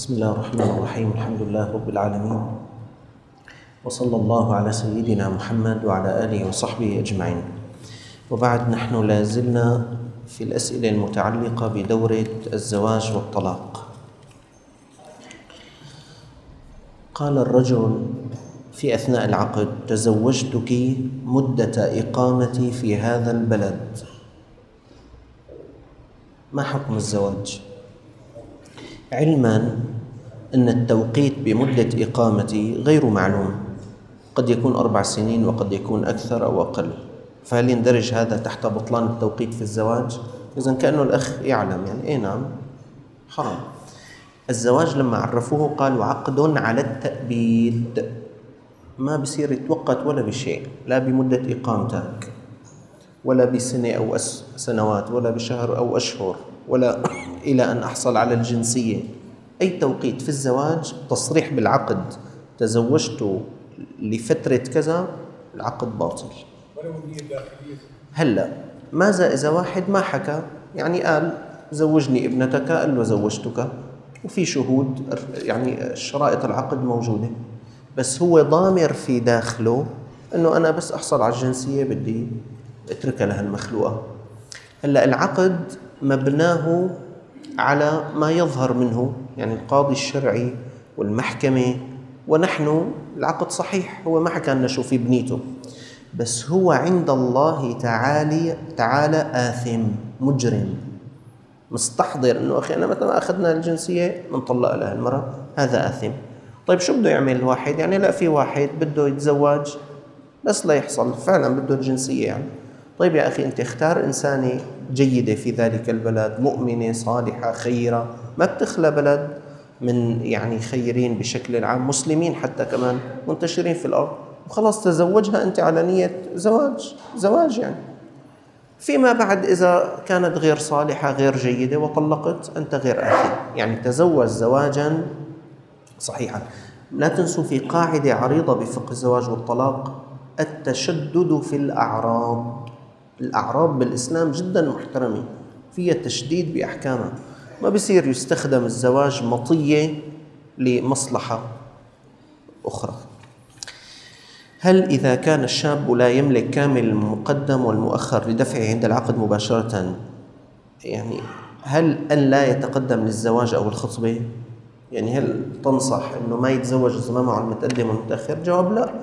بسم الله الرحمن الرحيم. الحمد لله رب العالمين، وصلى الله على سيدنا محمد وعلى آله وصحبه أجمعين. وبعد، نحن لازلنا في الأسئلة المتعلقة بدورة الزواج والطلاق. قال الرجل في أثناء العقد: تزوجتك مدة إقامتي في هذا البلد، ما حكم الزواج؟ علما أن التوقيت بمدة إقامتي غير معلوم، قد يكون 4 سنين وقد يكون أكثر أو أقل، فهل يندرج هذا تحت بطلان التوقيت في الزواج؟ إذن كأنه الأخ يعلم، يعني إيه نعم حرام. الزواج لما عرفوه قالوا عقد على التأبيد، ما بصير يتوقت ولا بشيء، لا بمدة إقامتك ولا بسنة أو سنوات ولا بشهر أو أشهر ولا إلى أن أحصل على الجنسية. أي توقيت في الزواج تصريح بالعقد: تزوجت لفترة كذا، العقد باطل. هلأ ماذا إذا واحد ما حكى، يعني قال زوجني ابنتك، قال له زوجتك وفي شهود، يعني شرائط العقد موجودة، بس هو ضامر في داخله أنه أنا بس أحصل على الجنسية بدي اتركها لها المخلوقة. هلأ العقد مبناه على ما يظهر منه، يعني القاضي الشرعي والمحكمة ونحن، العقد صحيح، هو ما حكى لنا شو في بنيته، بس هو عند الله تعالى آثم مجرم مستحضر انه اخي انا مثلا اخذنا الجنسيه بنطلق لها المراه، هذا آثم. طيب شو بده يعمل الواحد؟ يعني لا، في واحد بده يتزوج بس لا يحصل، فعلا بده الجنسيه يعني. طيب يا اخي، انت اختار انسانه جيده في ذلك البلد، مؤمنه صالحه خيره، ما بتخلى بلد من يعني خيرين بشكل عام، مسلمين حتى كمان منتشرين في الارض، وخلاص تزوجها انت على نيه زواج يعني. فيما بعد إذا كانت غير صالحة غير جيدة وطلقت، أنت غير آثم، يعني تزوج زواجا صحيحا. لا تنسوا في قاعدة عريضة بفقه الزواج والطلاق: التشدد في الأعراض. الأعراض بالإسلام جدا محترمة، فيها تشديد بأحكامها، ما بصير يستخدم الزواج مطية لمصلحة أخرى. هل إذا كان الشاب لا يملك كامل المقدم والمؤخر لدفعه عند العقد مباشرة، يعني هل أن لا يتقدم للزواج أو الخطبة؟ يعني هل تنصح أنه ما يتزوج إذا ما معه المتقدم والمتأخر؟ جواب لا،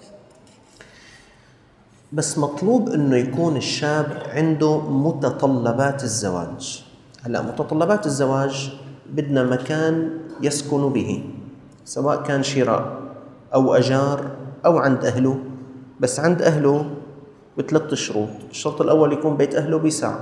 بس مطلوب أنه يكون الشاب عنده متطلبات الزواج. هلأ متطلبات الزواج بدنا مكان يسكن به، سواء كان شراء أو أجار أو عند أهله، بس عند أهله ب3 شروط. الشرط الأول يكون بيت أهله بيسع،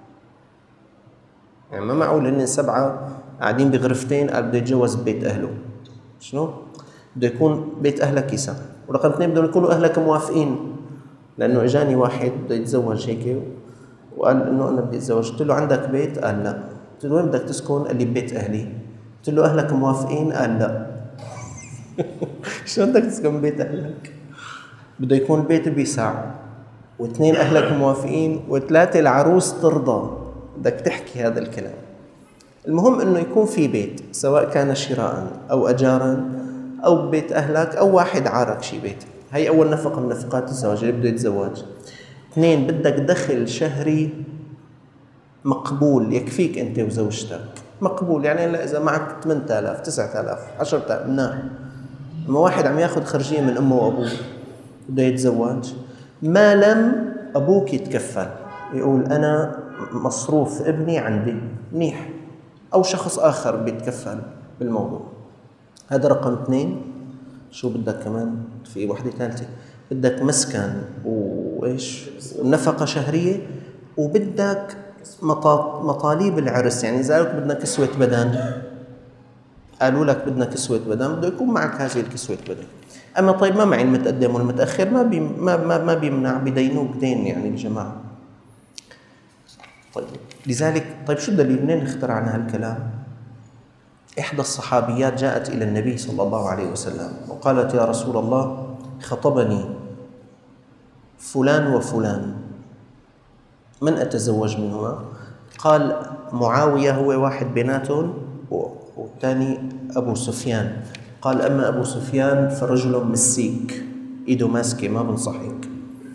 يعني ما معقول إن 7 قاعدين بغرفتين قال بده يتجوز ببيت أهله. شنو؟ بده يكون بيت أهلك يسع. ورقم 2 بدهم يكونوا أهلك موافقين، لأنه إجاني واحد بده يتزوج هيك وقال إنه أنا بدي أتزوج، قلت له عندك بيت؟ قال لا. قلت له وين بدك تسكن؟ قال لي ببيت أهلي. قلت له أهلك موافقين؟ قال لا. شو بدك تسكن بيت أهلك؟ بده يكون البيت بيسع، و2 أهلك موافقين، و3 العروس ترضى. بدك تحكي هذا الكلام. المهم إنه يكون في بيت، سواء كان شراء أو أجارا أو بيت أهلك أو واحد عارك شي بيت. هي أول نفقة من نفقات الزواج اللي بده يتزوج. 2 بدك دخل شهري مقبول يكفيك أنت وزوجتك، مقبول يعني لا إذا معك 8000 9000 10000 مناح. أما واحد عم ياخد خرجية من أمه وأبوه بده يتزوج، ما لم أبوك يتكفل، يقول أنا مصروف ابني عندي منيح، أو شخص آخر بيتكفل بالموضوع. هذا رقم 2. شو بدك كمان؟ في واحدة ثالثة، بدك مسكن وإيش ونفقة شهرية، وبدك مطالب العرس، يعني إذا قالوا بدنا كسوة بدن، قالوا لك بدنا كسوة بدن، بده يكون معك هذه الكسوة بدن. أما طيب ما معي المتقدم والمتأخر، ما بيمنع، بدينوك دين يعني الجماعة. طيب لذلك، طيب شو الدليل؟ منين اخترعنا هالكلام؟ إحدى الصحابيات جاءت إلى النبي صلى الله عليه وسلم وقالت: يا رسول الله، خطبني فلان وفلان، من أتزوج منهما؟ قال: معاوية هو واحد بيناتهم والثاني أبو سفيان. قال أما أبو سفيان فرجل مسيك، إيده ماسكة ما بنصحك.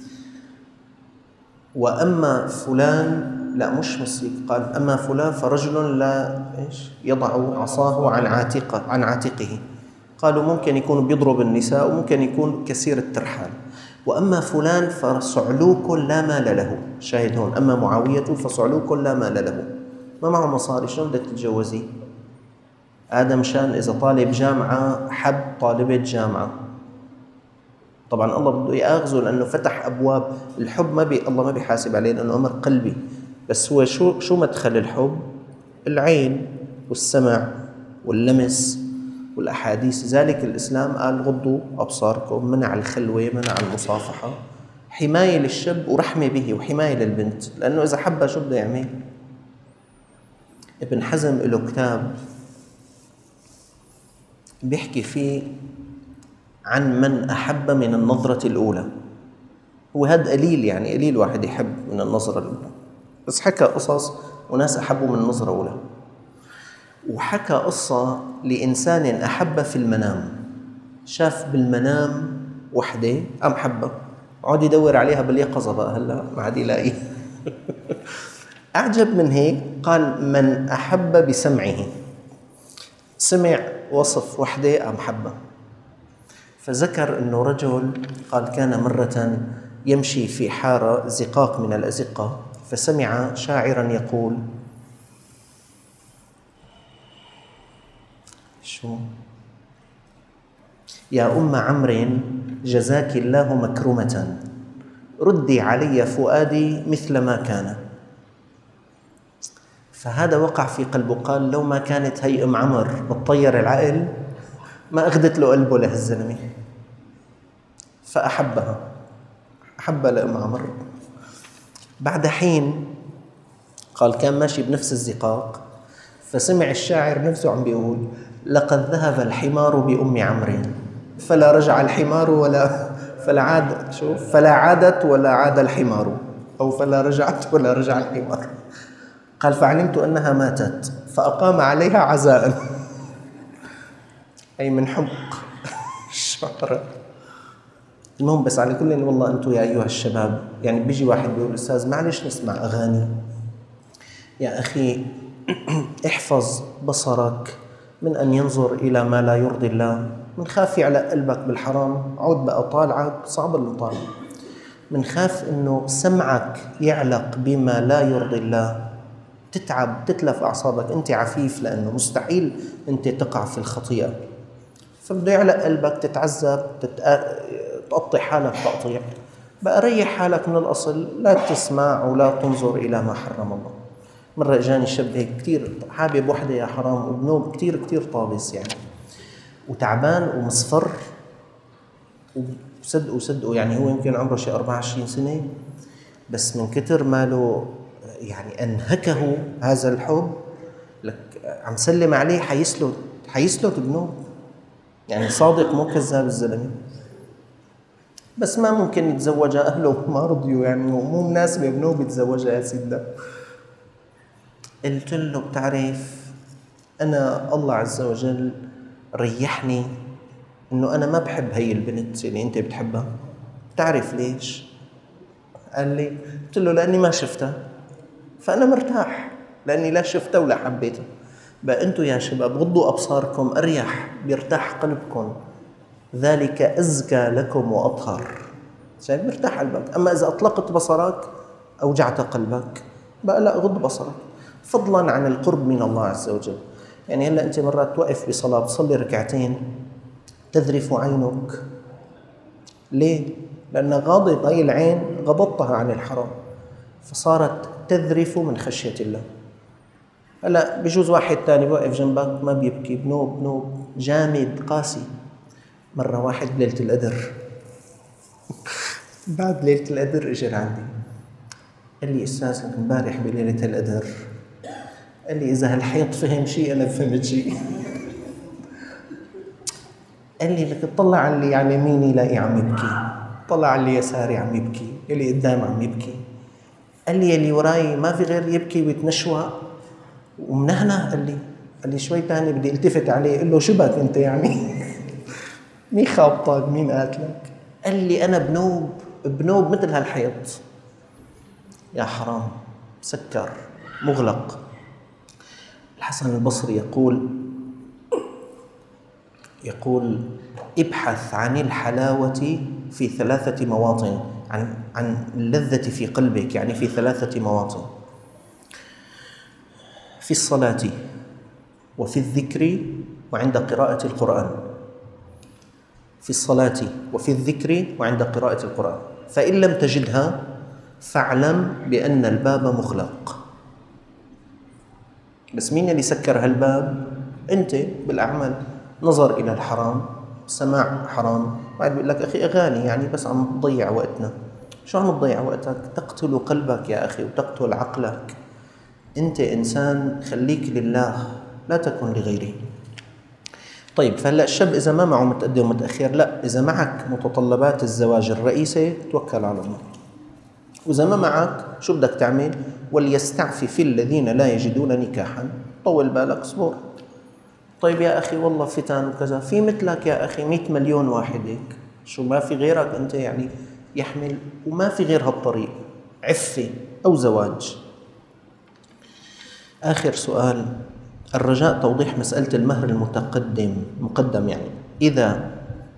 وأما فلان لا مش مسيك، قال أما فلان فرجل لا يضع عصاه عن عاتقه. قالوا ممكن يكون بيضرب النساء وممكن يكون كثير الترحال. وأما فلان فصعلوك لا مال له. شاهد هون أما معاوية فصعلوك لا مال له، ما معه مصاري، شلون بدك تتجوزيه؟ آدم شان إذا طالب جامعة حب طالبة جامعة، طبعا الله بده ياخذه لأنه فتح أبواب الحب. الله ما بيحاسب عليه لأنه أمر قلبي، بس هو شو مدخل الحب؟ العين والسمع واللمس والأحاديث. ذلك الإسلام قال غضوا أبصاركم، منع الخلوة، منع المصافحة، حماية للشاب ورحمة به وحماية للبنت، لأنه إذا حبها شو بده يعمل؟ ابن حزم له كتاب بيحكي فيه عن من أحب من النظرة الأولى. هو هذا قليل، يعني قليل واحد يحب من النظرة الأولى، بس حكى قصص وناس أحبوا من النظرة الأولى. وحكى قصة لإنسان أحب في المنام، شاف بالمنام وحدة قام حبها، عاد يدور عليها باليقظة بقى، هلا ما عاد يلاقي. أعجب من هيك قال من أحب بسمعه، سمع وصف وحدة قام حبها. فذكر أنه رجل قال كان مرة يمشي في حارة زقاق من الأزقة، فسمع شاعرا يقول شو يا أم عمرو جزاك الله مكرمة، ردي علي فؤادي مثل ما كان. فهذا وقع في قلبه، قال لو ما كانت هي أم عمر بتطير العقل ما أخذت له قلبه لهالزلمة. فأحبها، أحبها لأم عمر. بعد حين قال كان ماشي بنفس الزقاق فسمع الشاعر نفسه عم بيقول لقد ذهب الحمار بأم عمرو فلا رجع الحمار فلا عادت ولا عاد الحمار، أو فلا رجعت ولا رجع الحمار. قال فعلمت أنها ماتت فأقام عليها عزاء، أي من حب الشعر. المهم بس على كل والله أنتم يا أيها الشباب، يعني بيجي واحد بيقول أستاذ معلش نسمع أغاني. يا أخي احفظ بصرك من أن ينظر إلى ما لا يرضي الله. من خاف على قلبك بالحرام عود بقى طالعك صعب المطالع. من خاف أنه سمعك يعلق بما لا يرضي الله، تتعب تتلف أعصابك. أنت عفيف لأنه مستحيل أنت تقع في الخطيئة، فبده يعلق قلبك، تتعذب، تقطع حالك تقطيع. بقى ريح حالك من الأصل، لا تسمع ولا تنظر إلى ما حرم الله. مرة إجاني شاب هيك كتير حابب وحدة يا حرام، وبنوب كتير طابس يعني، وتعبان ومصفر، وصدقوا يعني هو يمكن عمره شي 24 سنة، بس من كتر ماله يعني أنهكه هذا الحب لك عم سلم عليه حيسلت بنوب. يعني صادق مو كذاب الزلمة، بس ما ممكن يتزوجها، أهله ما رضيوا، يعني مو مناسبة بنوب يتزوجها يا سيدنا. قلت له بتعرف أنا الله عز وجل ريحني إنه أنا ما بحب هي البنت اللي أنت بتحبها. بتعرف ليش؟ قال لي، قلت له لأني ما شفتها، فأنا مرتاح لأني لا شفتها ولا حبيتها. بقى أنتوا يا شباب غضوا أبصاركم، أريح، بيرتاح قلبكم، ذلك أزكى لكم وأطهر. شايف مرتاح قلبك. أما إذا أطلقت بصرك أوجعت قلبك، بقى لا، غض بصرك، فضلا عن القرب من الله عز وجل. يعني هلأ أنت مرات توقف بصلاة تصلي ركعتين تذرف عينك، ليه؟ لأن غاضت هاي العين، غضضتها عن الحرام فصارت تذرف من خشية الله. هلا بجوز واحد تاني بوقف جنبك ما بيبكي، بنوب جامد قاسي. مرة واحد بليلة القدر بعد ليلة القدر اجى عندي قال لي أستاذ امبارح بليلة القدر، قال لي إذا هالحيط فهم شيء أنا فهمت شيء. قال لي لك اطلع على اللي على يميني لاقي عم يبكي، طلع على اللي يساري عم يبكي، اللي قدام عم يبكي. قال لي اللي وراي ما في غير يبكي ويتنشوى ومنهنه. قال لي قال لي شوي تاني بدي التفت عليه قل له شو بك انت يعني؟ مين خابطك؟ مين قاتلك؟ قال لي انا بنوب مثل هالحيط. يا حرام، مسكر مغلق. الحسن البصري يقول ابحث عن الحلاوة في 3 مواطن، عن اللذة في قلبك، يعني في 3 مواطن: في الصلاة، وفي الذكر، وعند قراءة القرآن. في الصلاة وفي الذكر وعند قراءة القرآن. فإن لم تجدها فاعلم بأن الباب مغلق. بس مين اللي سكر هالباب؟ أنت بالأعمال، نظر إلى الحرام، سماع حرام، بعد بيقول لك أخي أغاني يعني بس عم تضيع وقتنا. شو عم تضيع وقتك؟ تقتل قلبك يا أخي وتقتل عقلك. أنت إنسان، خليك لله لا تكن لغيره. طيب، فهلا الشاب إذا ما معه متقدم ومتأخر، لا، إذا معك متطلبات الزواج الرئيسة توكل على الله، وإذا ما معك شو بدك تعمل؟ وليستعفف الذين لا يجدون نكاحا. طول بالك، اصبر. طيب يا أخي والله فتن وكذا، في مثلك يا أخي 100 مليون واحد هيك، شو ما في غيرك أنت يعني يحمل؟ وما في غير هالطريق، عفة أو زواج. آخر سؤال، الرجاء توضيح مسألة المهر المقدم. يعني إذا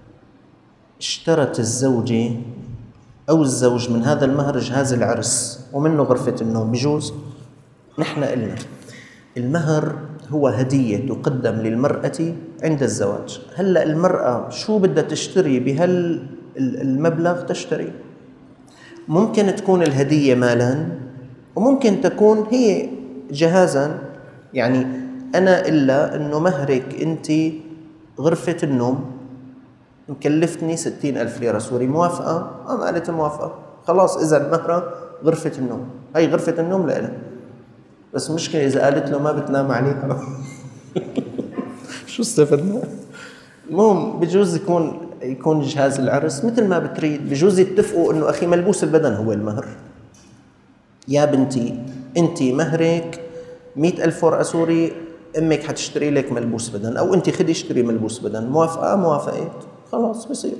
اشترت الزوجة أو الزوج من هذا المهر جهاز العرس ومنه غرفة النوم، بجوز؟ نحن قلنا المهر هو هدية تقدم للمرأة عند الزواج. هلأ المرأة شو بدها تشتري بهالمبلغ؟ تشتري، ممكن تكون الهدية مالا، وممكن تكون هي جهازا. يعني أنا إلا أنه مهرك أنت غرفة النوم مكلفتني 60,000 ليرة سوري، موافقة؟ ما قالت موافقة، خلاص إذا المهرة غرفة النوم، هي غرفة النوم لإلها. بس مشكلة إذا قالت له ما بتنام عليها شو استفدنا؟ المهم بجوز يكون جهاز العرس مثل ما بتريد. بجوز يتفقوا إنه أخي ملبوس البدن هو المهر. يا بنتي أنت مهرك 100,000 ورقة سوري، أمك حتشتري لك ملبوس بدن، أو أنت خدي اشتري ملبوس بدن، موافقة؟ موافقت، خلاص بصير.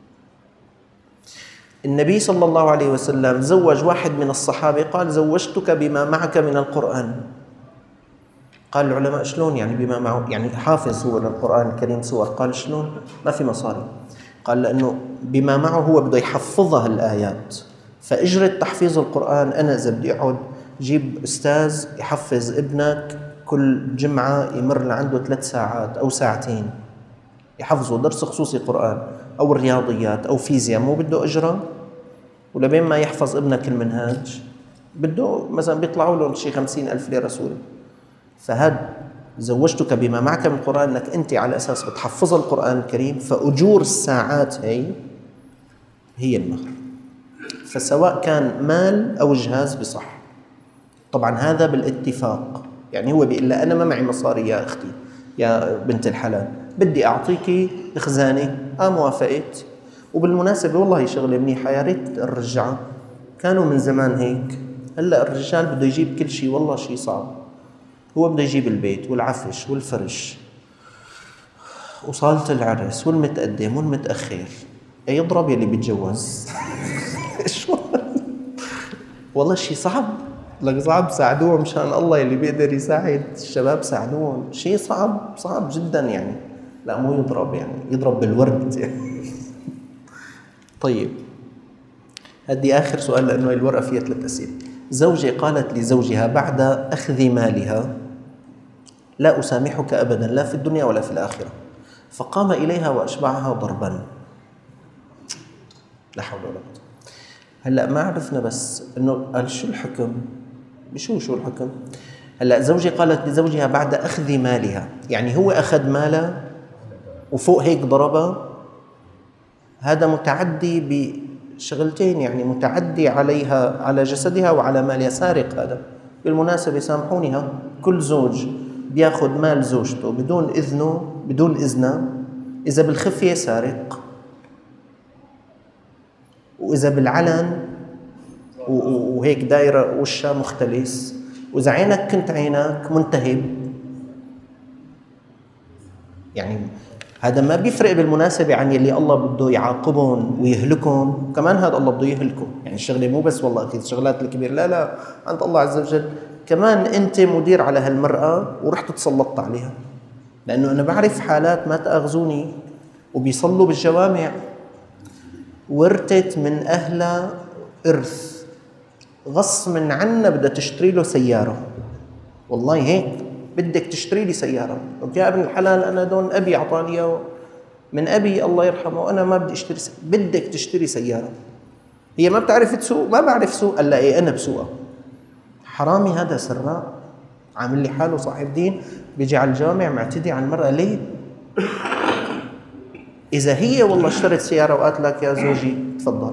النبي صلى الله عليه وسلم زوج واحد من الصحابة، قال زوجتك بما معك من القرآن. قال العلماء شلون يعني بما معه؟ يعني حافظ سور القرآن الكريم سور. قال شلون؟ ما في مصاري. قال لأنه بما معه هو بده يحفظها الآيات، فإجرة تحفيظ القرآن أنا إذا بدي أقعد جيب أستاذ يحفظ ابنك كل جمعة يمر لعنده 3 ساعات أو ساعتين يحفظوا درس خصوصي قرآن أو الرياضيات أو فيزياء، مو بده أجرة؟ ولبين ما يحفظ ابنك المنهاج بده مثلا بيطلعوا له شي 50,000 ليرة سوري. فهذا زوجتك بما معك من القرآن، أنك أنت على أساس بتحفظ القرآن الكريم، فأجور الساعات هي المهر. فسواء كان مال أو جهاز بصح. طبعا هذا بالاتفاق، يعني هو بيقول لا أنا ما معي مصاري يا أختي يا بنت الحلال، بدي أعطيكي خزانة. موافقت. وبالمناسبة والله شغلة منيحة، يا ريت الرجعة كانوا من زمان هيك. هلأ الرجال بده يجيب كل شيء، والله شيء صعب. هو بده يجيب البيت والعفش والفرش وصالة العرس والمتقدم والمتأخر، يضرب يلي بيتجوز شو والله شيء صعب. لك صعب، ساعدوه مشان الله، يلي بيقدر يساعد الشباب ساعدوهم. شيء صعب جدا يعني. لا مو يضرب، يعني يضرب بالورد يعني. طيب، هدي آخر سؤال لأنه الورقة فيها 3 أسئلة. زوجة قالت لزوجها بعد أخذ مالها لا أسامحك أبدا، لا في الدنيا ولا في الآخرة، فقام إليها وأشبعها ضربا. لا حول ولا قوة. هلأ ما عرفنا بس إنه قال شو الحكم؟ شو الحكم؟ هلأ زوجة قالت لزوجها بعد أخذ مالها، يعني هو أخذ مالها وفوق هيك ضربها. هذا متعدي بشغلتين، يعني متعدي عليها، على جسدها وعلى مالها، سارق هذا. بالمناسبة سامحوني، كل زوج بياخذ مال زوجته بدون إذنه بدون إذنها إذا بالخفية سارق، وإذا بالعلن وهيك دايرة وشها مختلس، وإذا عينك كنت عينك منتهب. يعني هذا ما بيفرق بالمناسبة عن يلي الله بده يعاقبهم ويهلكهم، كمان هذا الله بده يهلكهم. يعني الشغلة مو بس والله أخي الشغلات الكبيرة، لا لا، عند الله عز وجل كمان أنت مدير على هالمرأة ورحت تسلطت عليها. لأنه أنا بعرف حالات، ما تأخذوني، وبيصلوا بالجوامع، ورثت من أهلها إرث، غصب عنا بدها تشتري له سيارة. والله هيك، بدك تشتري لي سيارة. قلت يا ابن الحلال أنا دون أبي أعطاني إياه من أبي الله يرحمه، وأنا ما بدي أشتري بدك تشتري سيارة. هي ما بتعرف تسوق، ما بعرف سوق. قال لا إيه، أنا بسوقها. حرامي هذا، سراء، عامل لي حاله صاحب دين، بيجي على الجامع معتدي على المرأة. ليه؟ إذا هي والله اشترت سيارة وقالت لك يا زوجي تفضل،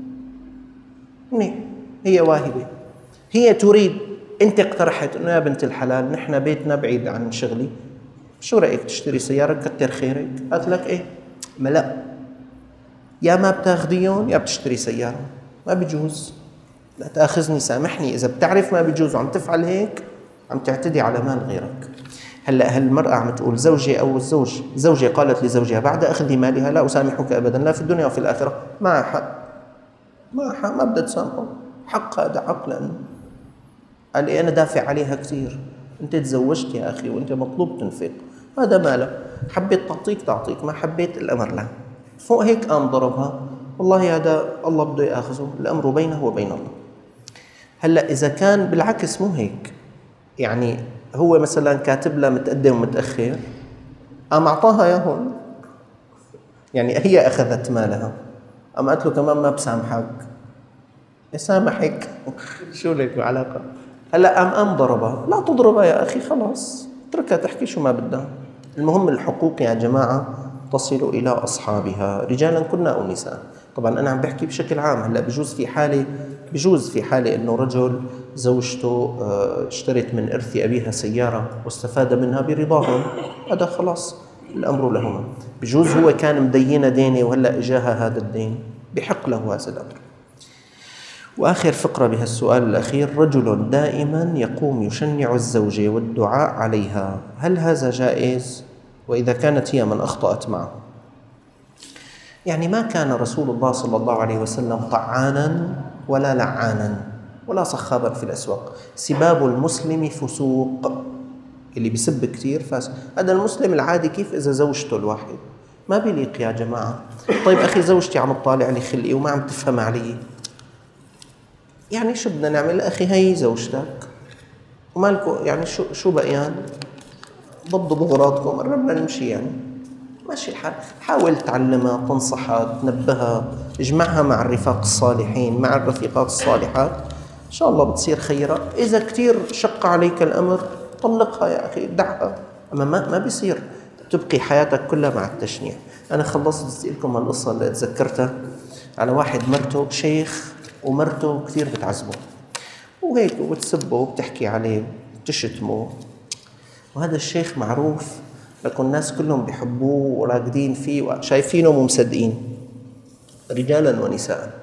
هي واهبة، هي تريد، أنت اقترحت إنه يا بنت الحلال نحن بيتنا بعيد عن شغلي، شو رأيك تشتري سيارة كتر خيرك؟ قالت لك إيه؟ ما لا، يا ما بتاخذيهم يا بتشتري سيارة. ما بيجوز، لا تأخذني، سامحني، إذا بتعرف ما بيجوز وعم تفعل هيك عم تعتدي على مال غيرك. هلأ هالمرأة عم تقول زوجي أو الزوج، زوجي قالت لزوجها بعد أخذ مالها لا أسامحك أبدا، لا في الدنيا وفي الآخرة. ما حق، ما حق، ما بدها تسامحه، حق، هذا حق. لأنه قال لي أنا دافع عليها كثير، أنت تزوجت يا أخي وأنت مطلوب تنفق، هذا مالك، حبيت تعطيك تعطيك، ما حبيت الأمر لا. فوق هيك قام ضربها. والله هذا الله بده يأخذه، الأمر بينه وبين الله. هلأ إذا كان بالعكس مو هيك، يعني هو مثلا كاتب لها متقدم ومتأخر، قام أعطاها إياهم، يعني هي أخذت مالها، قام قالت له كمان ما بسامحك. يسامحك شو لك علاقة؟ هلا قام ضربها. لا تضربها يا أخي، خلاص اتركها تحكي شو ما بدها. المهم الحقوق يا جماعة تصل إلى أصحابها، رجالا كنا أو نساء. طبعا أنا عم بحكي بشكل عام. هلا بجوز في حالة إنه رجل زوجته اشترت من إرث أبيها سيارة واستفاد منها برضاهم، هذا خلاص الأمر لهما. بجوز هو كان مدينة دينه وهلا إجاها هذا الدين، بحق له هذا الأمر. وآخر فقرة بهالسؤال الأخير: رجل دائما يقوم يشنع الزوجة والدعاء عليها، هل هذا جائز؟ وإذا كانت هي من أخطأت معه؟ يعني ما كان رسول الله صلى الله عليه وسلم طعانا ولا لعانا ولا صخابا في الأسواق. سباب المسلم فسوق، اللي بيسب كثير فاسق. هذا المسلم العادي. كيف إذا زوجته الواحد؟ ما بيليق يا جماعة. طيب أخي زوجتي عم تطالع لي خلقي وما عم تفهم علي، يعني شو بدنا نعمل؟ أخي هي زوجتك ومالكم، يعني شو بقيان؟ ضبطوا أغراضكم، قربنا نمشي، يعني ماشي الحال. حاول تعلمها، تنصحها، تنبهها، اجمعها مع الرفاق الصالحين، مع الرفيقات الصالحات، إن شاء الله بتصير خيرة. إذا كتير شق عليك الأمر طلقها يا أخي، دعها. أما ما بيصير تبقي حياتك كلها مع التشنيع. أنا خلصت لكم هالقصة اللي تذكرتها على واحد مرته شيخ ومرته كثير بتعذبه وهيك، وبتسبه وبتحكي عليه وبتشتمه، وهذا الشيخ معروف لكن الناس كلهم بيحبوه وراقدين فيه وشايفينه ومصدقين، رجالا ونساء.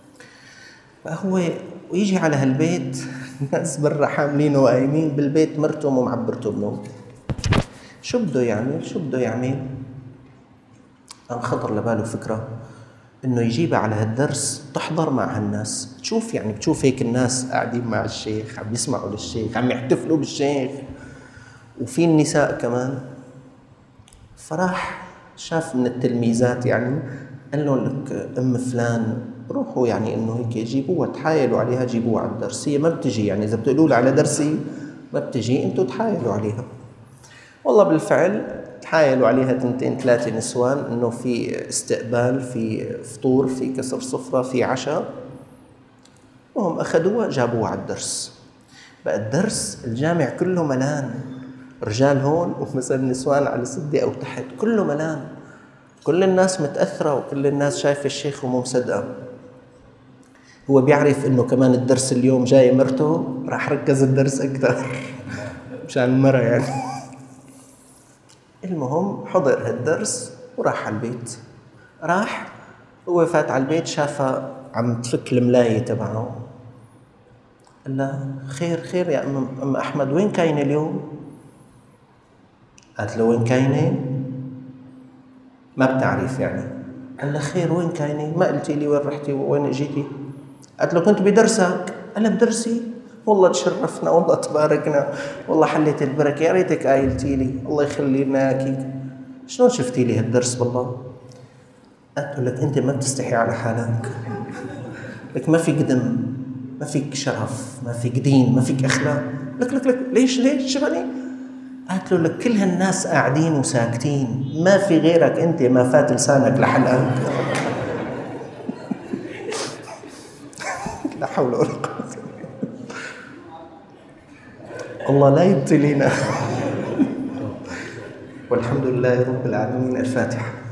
فهو ويجي على هالبيت الناس برا حاملينه وقايمين بالبيت، مرته ومعبرته بنوم. شو بده يعمل؟ قام خطر لباله فكرة إنه يجيبها على هالدرس تحضر مع هالناس، بتشوف هيك الناس قاعدين مع الشيخ، عم يسمعوا للشيخ، عم يحتفلوا بالشيخ، وفي النساء كمان. فراح شاف من التلميذات، يعني قال لهم لك أم فلان روحوا، يعني إنه هيك جيبوها، تحايلوا عليها، جيبوها على الدرس. هي ما بتجي، يعني إذا بتقولوا لها على درسي ما بتجي، أنتوا تحايلوا عليها. والله بالفعل تحايلوا عليها 2-3 نسوان إنه في استقبال، في فطور، في كسر سفرة، في عشاء، وهم أخذوها جابوها على الدرس. بقى الدرس الجامع كله ملان، رجال هون ومثلا نسوان على سدة أو تحت، كله ملان، كل الناس متأثرة وكل الناس شايفة الشيخ ومو مصدقة. هو بيعرف إنه كمان الدرس اليوم جاي مرته، راح ركز الدرس أكثر مشان المرة يعني. المهم حضر هالدرس وراح على البيت. هو فات على البيت شافها عم تفك الملاية تبعه. قال لها خير يا أم أحمد، وين كاينة اليوم؟ قالت له وين كاينة؟ ما بتعرف يعني. قال لها خير وين كاينة؟ ما قلتي لي وين رحتي وين اجيتي؟ قالت له كنت بدرسك. قال لها بدرسي؟ والله تشرفنا والله تباركنا والله حليت البركة، يا ريتك قايلتي لي الله يخلي لنا. شلون شفتي لي هالدرس بالله؟ قالت له لك انت ما بتستحي على حالك، لك ما فيك دم، ما فيك شرف، ما فيك دين، ما فيك اخلاق. لك ليش شغلي؟ قالت له لك كل هالناس قاعدين وساكتين، ما في غيرك انت ما فات لسانك لحلقك. لا حول ولا قوة. الله لا يبتلينا. والحمد لله رب العالمين. الفاتحة.